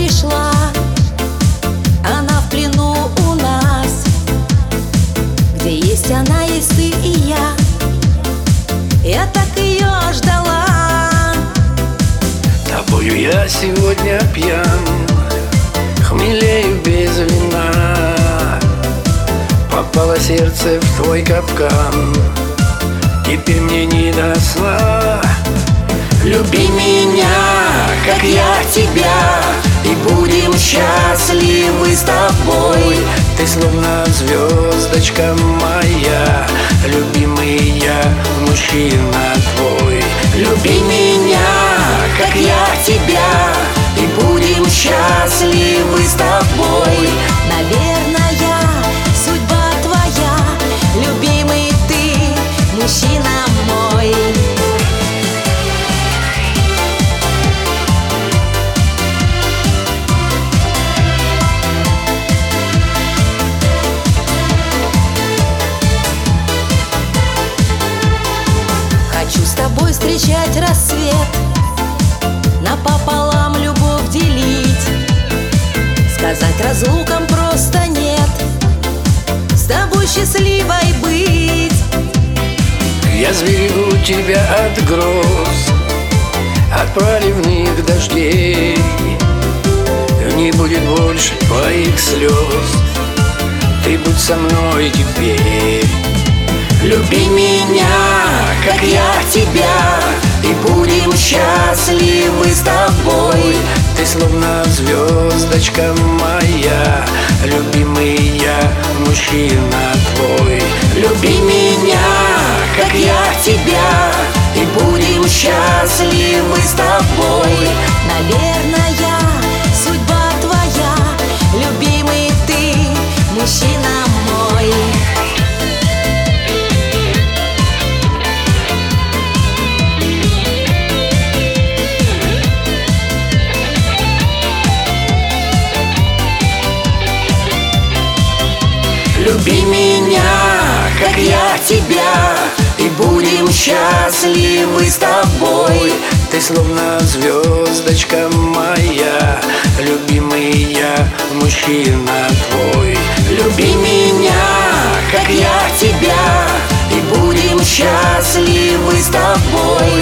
пришла, она в плену у нас. Где есть она, есть ты и я так ее ждала. Тобою я сегодня пьян, хмелею без вина. Попало сердце в твой капкан, теперь мне не до сна. Люби меня, как я тебя, и будем счастливы с тобой. Ты словно звездочка моя, любимый я, мужчина твой. Люби меня, как я тебя, и будем счастливы с тобой. Наверное, судьба твоя, любимый ты, мужчина мой. Хочу с тобой встречать рассвет, напополам любовь делить, сказать разлукам просто нет, с тобой счастливой быть. Я сберегу тебя от гроз, от проливных дождей. Не будет больше твоих слез, ты будь со мной теперь. Люби меня, как я тебя, и будем счастливы с тобой. Ты словно звездочка моя, любимый я, мужчина твой. Люби меня, как я тебя, и будем счастливы с тобой. Наверное, судьба твоя, любимый ты, мужчина мой. Люби меня, как я тебя, и будем счастливы с тобой. Ты словно звездочка моя, любимый я, мужчина твой. Люби меня, как я тебя, и будем счастливы с тобой.